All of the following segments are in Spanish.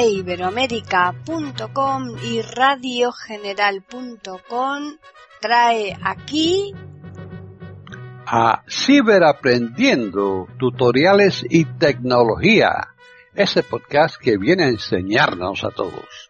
eiberoamerica.com y radiogeneral.com trae aquí a Ciberaprendiendo, tutoriales y tecnología, ese podcast que viene a enseñarnos a todos.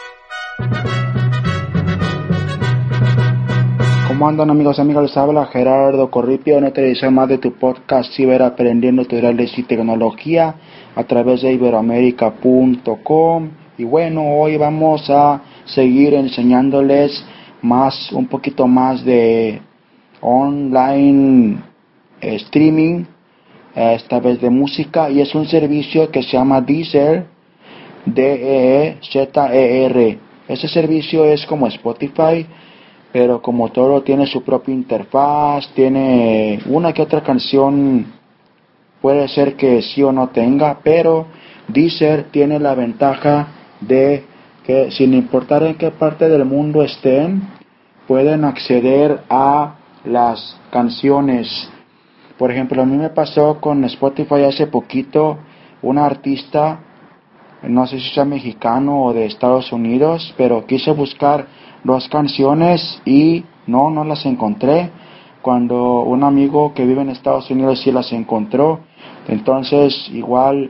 ¿Cómo andan, amigos y amigas? Les habla Gerardo Corripio en otra edición más de tu podcast Ciberaprendiendo, tutoriales y tecnología a través de iberoamerica.com. Y bueno, hoy vamos a seguir enseñándoles un poquito más de online streaming, esta vez de música, y es un servicio que se llama Deezer, D-E-E-Z-E-R. Ese servicio es como Spotify, pero como todo tiene su propia interfaz, tiene una que otra canción, puede ser que sí o no tenga, pero Deezer tiene la ventaja de que sin importar en qué parte del mundo estén, pueden acceder a las canciones. Por ejemplo, a mí me pasó con Spotify hace poquito, una artista, no sé si sea mexicano o de Estados Unidos, pero quise buscar 2 canciones y no las encontré, cuando un amigo que vive en Estados Unidos sí las encontró. Entonces, igual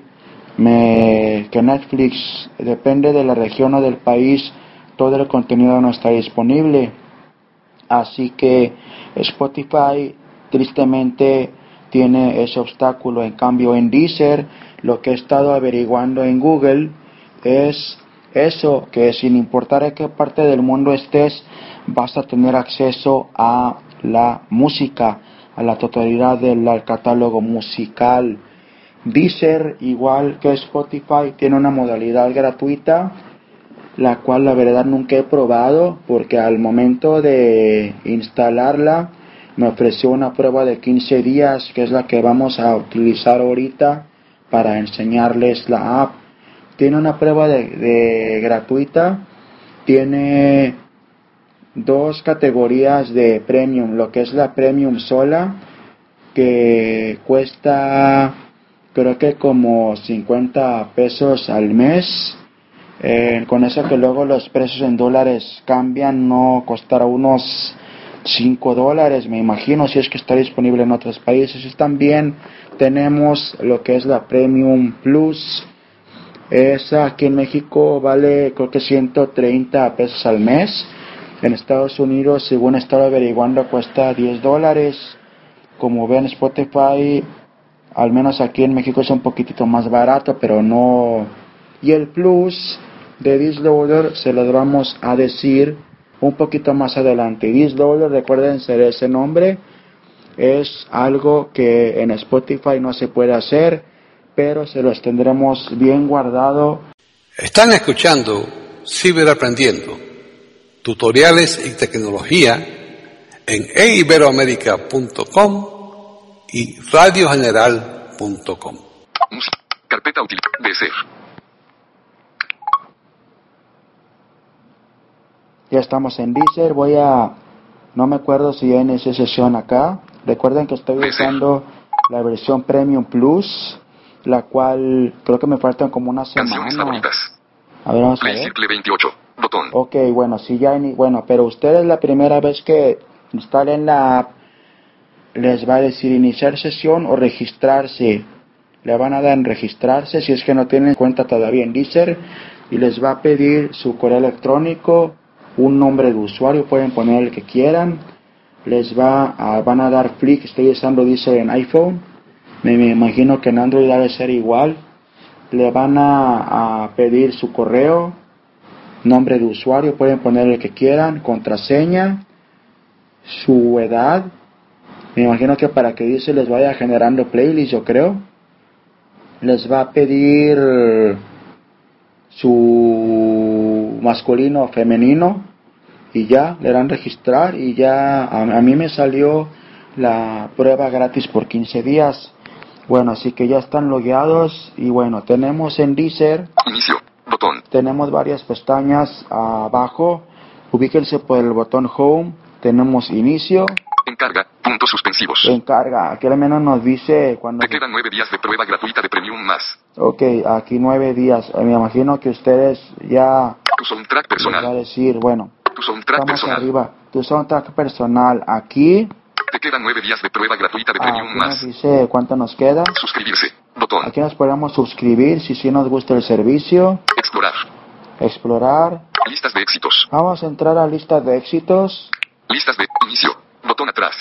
que Netflix, depende de la región o del país, todo el contenido no está disponible. Así que Spotify tristemente tiene ese obstáculo. En cambio, en Deezer, lo que he estado averiguando en Google es eso, que sin importar en qué parte del mundo estés, vas a tener acceso a la música, a la totalidad del catálogo musical. Deezer, igual que Spotify, tiene una modalidad gratuita, la cual la verdad nunca he probado, porque al momento de instalarla me ofreció una prueba de 15 días, que es la que vamos a utilizar ahorita para enseñarles la app. Tiene una prueba de gratuita, tiene 2 categorías de premium, lo que es la premium sola, que cuesta creo que como 50 pesos al mes. Con eso que luego los precios en dólares cambian, no costará unos $5, me imagino, si es que está disponible en otros países. Y también tenemos lo que es la Premium Plus. Esa aquí en México vale creo que 130 pesos al mes. En Estados Unidos, según he estado averiguando, cuesta $10. Como ven, Spotify, al menos aquí en México, es un poquitito más barato, pero no. Y el Plus de Disloader se los vamos a decir un poquito más adelante. Disloader, recuerden ese nombre, es algo que en Spotify no se puede hacer, pero se los tendremos bien guardado. Están escuchando Ciberaprendiendo, tutoriales y tecnología en eiberoamerica.com y radiogeneral.com. Carpeta útil. DC. Ya estamos en Deezer. No me acuerdo si ya inicié sesión acá. Recuerden que estoy usando la versión Premium Plus, la cual creo que me faltan como una semana. Canciones favoritas. A ver, vamos a ver. Circle 28. Botón. Ok, bueno, si ya pero ustedes la primera vez que instalen la app, les va a decir iniciar sesión o registrarse. Le van a dar en registrarse si es que no tienen cuenta todavía en Deezer, y les va a pedir su correo electrónico, un nombre de usuario, pueden poner el que quieran. Van a dar clic. Estoy usando Deezer en iPhone, me imagino que en Android debe ser igual. Le van a pedir su correo, nombre de usuario, pueden poner el que quieran, contraseña, su edad. Me imagino que para que Deezer les vaya generando playlist, yo creo. Les va a pedir su masculino o femenino, y ya le dan registrar, y ya a mí me salió la prueba gratis por 15 días. Bueno, así que ya están logueados. Y bueno, tenemos en Deezer, Inicio. Botón. tenemos varias pestañas abajo. Ubíquense por el botón Home. Tenemos Inicio. Encarga. Puntos suspensivos. En carga. Aquí al menos nos dice cuando... Te quedan 9 días de prueba gratuita de Premium más. Ok, aquí 9 días. Me imagino que ustedes ya... Tu soundtrack les va a personal. decir, bueno, Tu soundtrack estamos personal. arriba. Tu soundtrack personal. Aquí... Te quedan 9 días de prueba gratuita de Premium Aquí nos más. dice cuánto nos queda. Suscribirse. Botón. Aquí nos podemos suscribir si sí nos gusta el servicio. Explorar. Explorar. Listas de éxitos. Vamos a entrar a lista de éxitos. Listas de inicio. Botón atrás.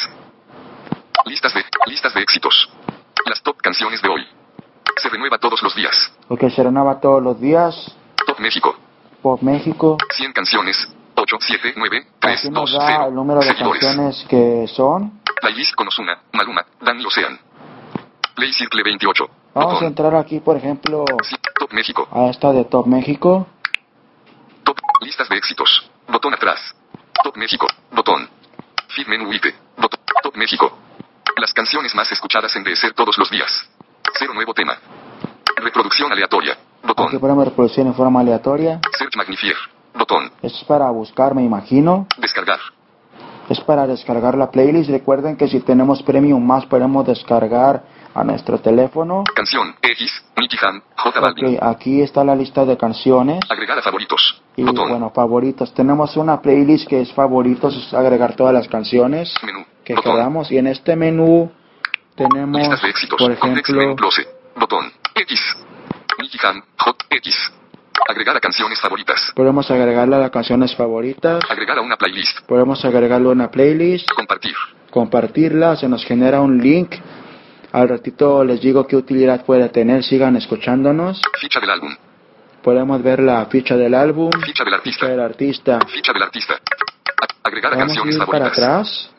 Listas de éxitos. Las top canciones de hoy. Se renueva todos los días. Porque se renueva todos los días. Top México. Pop México. 100 canciones. 8, 7, 9, 3, Aquí nos 2, da 0. el número de Seguidores. canciones que son. Playlist con Ozuna, Maluma, Dani Ocean. Play Circle 28. Vamos a Botón. entrar aquí, por ejemplo, Sí, Top México. a esta de Top México. Top. Listas de éxitos. Botón atrás. Top México. Botón. Feed menú WIPE. Botón. Top México. Las canciones más escuchadas en DSR todos los días. 0 nuevo tema. Reproducción aleatoria. Aquí Botón. podemos reproducir en forma aleatoria. Search Magnifier. Botón. Esto es para buscar, me imagino. Descargar. Es para descargar la playlist. Recuerden que si tenemos Premium más podemos descargar a nuestro teléfono. Canción. X. Nicky Jam. J Balvin. Ok, aquí está la lista de canciones. Agregar a favoritos. Y Botón. bueno, favoritos. Tenemos una playlist que es favoritos, es agregar todas las canciones Menú. que Botón. queramos. Y en este menú tenemos, Listas de éxitos. por Context menú ejemplo, close. Botón. X. Nicky Jam. J. X. Agregar a canciones favoritas. podemos agregarle a las canciones favoritas. Agregar a una playlist. Podemos agregarle a una playlist, Compartir. compartirla, se nos genera un link. Al ratito les digo qué utilidad puede tener, sigan escuchándonos. Ficha del álbum. Podemos ver la ficha del álbum, Ficha del artista. ficha del artista. Ficha del artista. Agregar a Vamos a canciones ir para favoritas. atrás.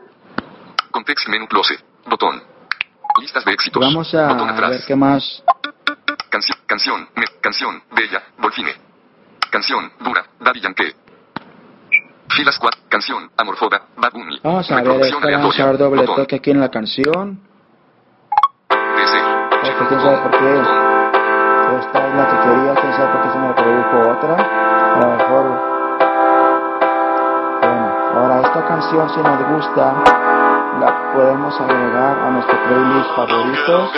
Context menú close. Botón. Listas de éxitos. Vamos Botón a atrás. ver qué más. Canción. Bella. Dolfine. Canción. Dura. Daddy Yankee. Filas 4. Canción. Amorfoda. Bad Bunny. Vamos a ver, Reproducción esta vamos a aleatoria. dar doble Botón. toque aquí en la canción. DC. Ok, quién sabe por qué. Botón. Esta es la que quería, quién sabe por qué se me produjo otra. A lo mejor. Bueno, ahora esta canción si nos gusta, la podemos agregar a nuestro playlist favoritos.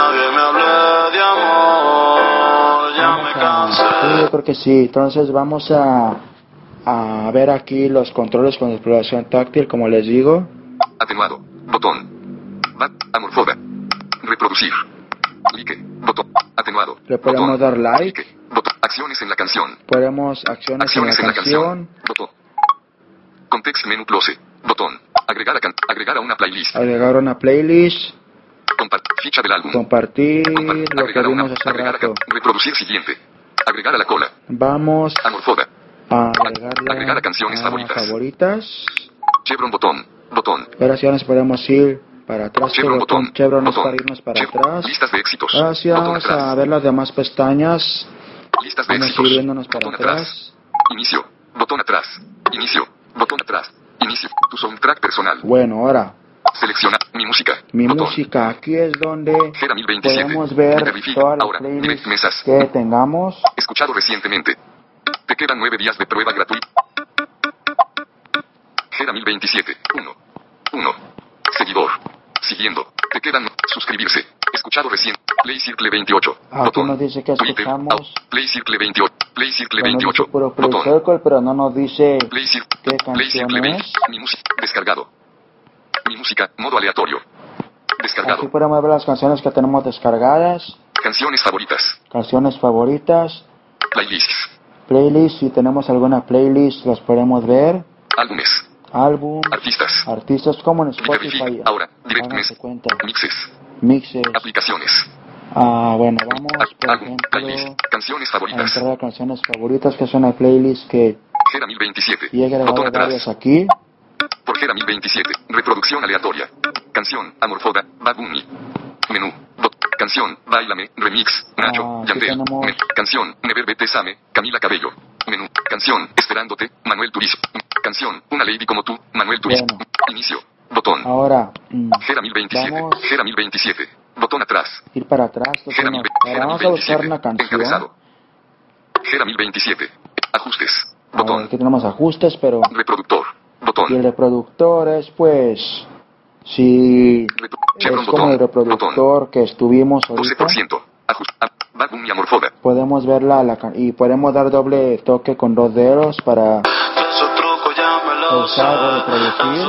Sí, yo creo que sí. Entonces vamos a ver aquí los controles con exploración táctil, como les digo. Atenuado. Botón. Amorfoda. Reproducir. Like. Botón. Atenuado. Le podemos Botón. dar like. Botón. Acciones en la canción. Podemos acciones en la canción. Botón. Context menú close. Botón. Agregar a una playlist. Agregar una playlist. Ficha del álbum. Compartir lo que Agregar a una. vimos hace Agregar a rato. reproducir siguiente. Agregar a la cola. Vamos Amorfoda. a agregarla Agregar a canciones favoritas. favoritas. Chevron botón. Botón. Ahora sí nos podemos ir para atrás. Chevron botón. Chevron es Botón. para irnos para Chevron. atrás. Listas de éxitos. Ahora sí Botón vamos atrás. a ver las demás pestañas. Listas de Vamos a éxitos. ir viéndonos para Botón atrás. Inicio. Botón atrás. Inicio. Botón atrás. Inicio. Tu soundtrack personal. Bueno, ahora Selecciona mi música. mi Botón. música. Aquí es donde Gera 1027. podemos ver Interrifi. todas las Ahora. Direct playlists mesas. que tengamos. Escuchado recientemente. Te quedan 9 días de prueba gratuita. Gera 1027. 1. Seguidor. Siguiendo. Te quedan. Suscribirse. Escuchado recién. Play Circle 28. Aquí Botón. nos dice que Twitter. escuchamos. Play Circle 28. Play Circle Bueno, 28. dice puro Play Botón. Circle, pero no nos dice Play Circle. qué Play canción Circle 20. es. Mi música. Descargado. Mi música. Modo aleatorio. Descargado. Aquí podemos ver las canciones que tenemos descargadas, Canciones favoritas. canciones favoritas, Playlists. playlist, si tenemos alguna playlist las podemos ver, Álbumes. álbum, Artistas. artistas como en Spotify. Interrifi. Ahora. Direct Háganse Mess. cuenta. Mixes. Mixes. Aplicaciones. Bueno, vamos por Álbum. ejemplo Playlist. Canciones a favoritas. entrar a canciones favoritas, que es una playlist que Gera 1027. y he Botón agregado atrás. varias aquí. Por Gera 1027. Reproducción aleatoria. Canción. Amorfoda. Bad Bunny. Menú. Canción. Báilame. Remix. Nacho. Aquí Yandel. tenemos- Canción. Never Vete Same. Camila Cabello. Menú. Canción. Esperándote. Manuel Turizo. Canción. Una lady como tú. Manuel Turizo. Bueno. Inicio. Botón. Ahora, Gera 1027. vamos Gera 1027. Botón atrás. a ir para atrás. Gera Ahora 1027. vamos a buscar una canción. Encabezado. Gera 1027. Ajustes. A ver, Botón. aquí tenemos ajustes, pero Reproductor. y Botón. el reproductor es pues Si Chevron es como el reproductor que estuvimos ahorita, 12%. Bagum y Amorfoda. podemos verla y podemos dar doble toque con 2 dedos para pausar o reproducir.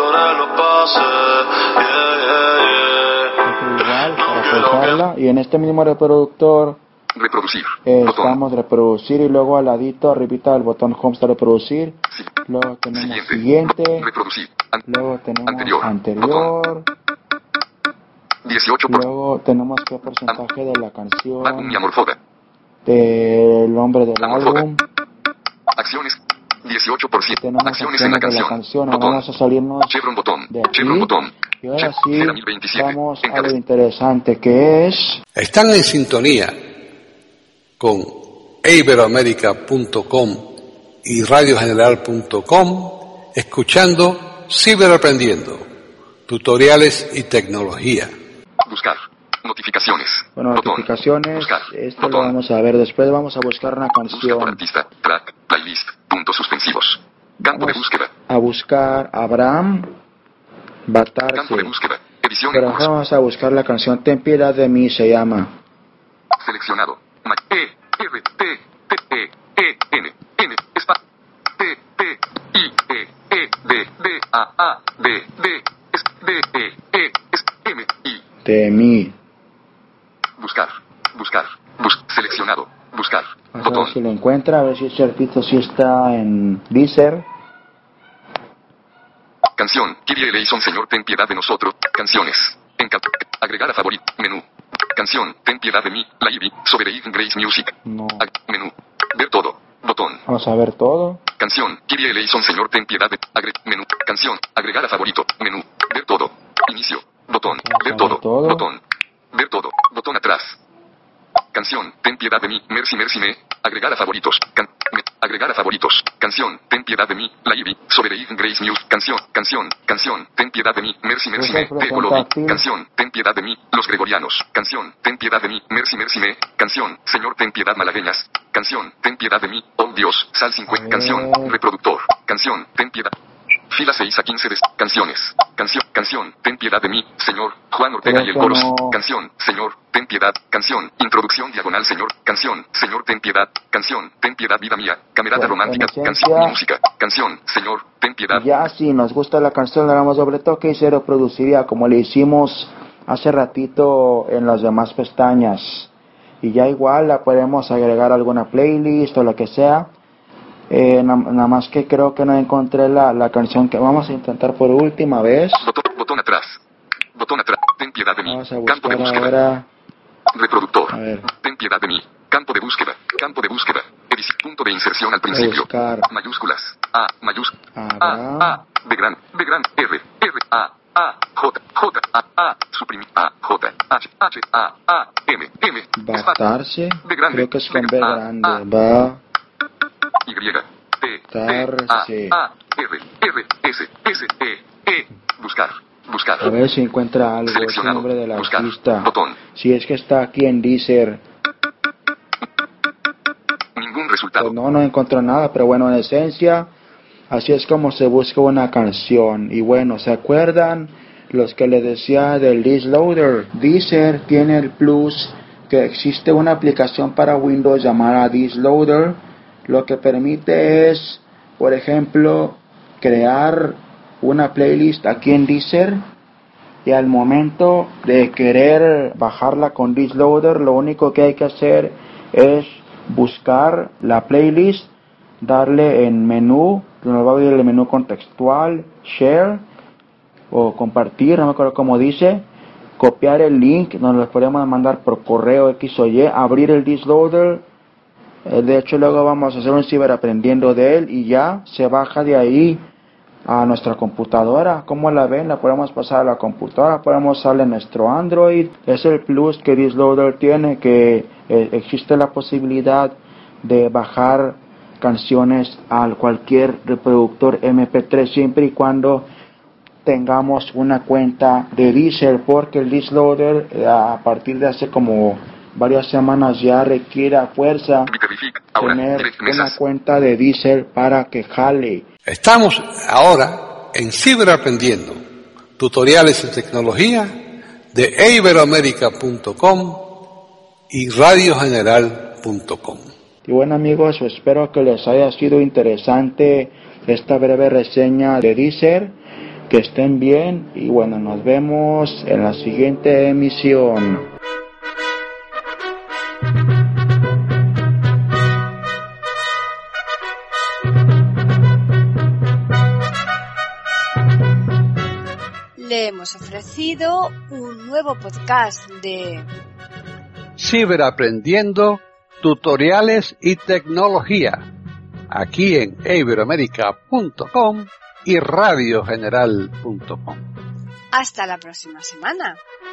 Igual para pausarla, y en este mismo reproductor Reproducir. estamos reproducir, y luego al ladito arribita del botón home está reproducir. Sí. Luego tenemos siguiente, Reproducir. luego tenemos Anterior. anterior, 18%. luego tenemos qué porcentaje de la Bagum canción, y Amorfoda. del nombre del Amorfoda. álbum, Acciones. 18%. tenemos Acciones en la de la canción. canción. Botón. Vamos a salirnos Chevron botón. de aquí, Chevron botón. y ahora sí Gera 1027. vamos a lo Encabezado. interesante que es Están en sintonía con iberoamerica.com y radiogeneral.com escuchando Ciberaprendiendo, tutoriales y tecnología. Buscar. Notificaciones. Bueno, Botón. notificaciones. Buscar. Esto lo Botón. vamos a ver después. Vamos a buscar una Busca por canción. artista. Track. Playlist. Puntos suspensivos. Campo de Vamos búsqueda. a buscar Abraham Campo Batarse. de búsqueda. Edición Pero en curso. vamos a buscar la canción Ten piedad de mí, se llama. Seleccionado. E, R, T, T, N, N, espacio. T, T, I, D, A, D, S, D, S, M, I. De mí. Buscar. Seleccionado. Buscar. Vamos a ver Botón. si lo encuentra, a ver si ese artista sí está en Deezer. Canción. Kyrie eleison, Señor, ten piedad de nosotros. Canciones. Agregar a favorito. Menú. Canción. Ten piedad de mí. La Ivy. Sovereign Grace Music. No. Menú. Ver todo. Botón. Vamos a ver todo. Canción. Kyrie eleison, Señor, ten piedad de... Menú. Canción. Agregar a favorito. Menú. Ver todo. Inicio. Botón. Ver todo. todo. Botón. Ver todo. Botón atrás. Canción. Ten piedad de mí. Mercy, mercy me. Agregar a favoritos. Agregar a favoritos. Canción. Ten piedad de mí. La Ivy. Sovereign Grace News. Canción. Ten piedad de mí. Mercy, mercy me. Te Golobi. Canción. Ten piedad de mí. Los Gregorianos. Canción. Ten piedad de mí. Mercy, mercy me. Canción. Señor, ten piedad malagueñas. Canción. Ten piedad de mí. Oh Dios. Sal 50. Canción. Reproductor. Canción. Ten piedad. Fila 6 a 15 de canciones. Canción. Ten piedad de mí. Señor. Juan Ortega y el Coros. Canción. Señor. Ten piedad. Canción. Introducción diagonal. Señor. Canción. Señor, ten piedad. Canción. Ten piedad, vida mía. Camerata romántica. Canción y música. Canción. Señor, ten piedad. Ya si nos gusta la canción le damos doble toque y se reproduciría como le hicimos hace ratito en las demás pestañas. Y ya igual la podemos agregar a alguna playlist o lo que sea. Nada más que creo que no encontré la canción que vamos a intentar por última vez. Botón atrás. Ten piedad de mí. Vamos a Campo de buscar búsqueda. ahora. Reproductor. A ver. Ten piedad de mí. Campo de búsqueda. Edición. Punto de inserción al principio. Buscar. Mayúsculas. A. Mayúscula. Abraham. A. B gran. R. A. J. Suprimir. A. J. H. A. M. Batarse. B grande. Creo que es con B A. grande. Va. Y. T. Tarse. A. R. S. E. Buscar. A ver si encuentra algo. Es el Seleccionado. nombre del Buscar. artista. Botón. Si es que está aquí en Deezer. Ningún resultado. Pues no encontró nada, pero bueno, en esencia, así es como se busca una canción. Y bueno, ¿se acuerdan los que les decía del Deezloader? Deezer tiene el plus que existe una aplicación para Windows llamada Deezloader, lo que permite es, por ejemplo, crear una playlist aquí en Deezer, y al momento de querer bajarla con Deezloader, lo único que hay que hacer es buscar la playlist, darle en menú, nos va a abrir el menú contextual, share o compartir, no me acuerdo cómo dice, copiar el link, nos lo podemos mandar por correo X o Y, abrir el Deezloader, de hecho luego vamos a hacer un ciberaprendiendo de él y ya se baja de ahí a nuestra computadora. Como la ven, la podemos pasar a la computadora, podemos usarla en nuestro Android. Es el plus que Deezloader tiene, que existe la posibilidad de bajar canciones a cualquier reproductor MP3 siempre y cuando tengamos una cuenta de Deezer, porque el Deezloader a partir de hace como varias semanas ya requiere a fuerza tener una cuenta de Deezer para que jale. Estamos ahora en Ciberaprendiendo, tutoriales en tecnología de iberoamerica.com y radiogeneral.com. Y bueno amigos, espero que les haya sido interesante esta breve reseña de Deezer. Que estén bien y bueno, nos vemos en la siguiente emisión. Le hemos ofrecido un nuevo podcast de Ciberaprendiendo, tutoriales y tecnología, aquí en iberoamerica.com y radiogeneral.com. Hasta la próxima semana.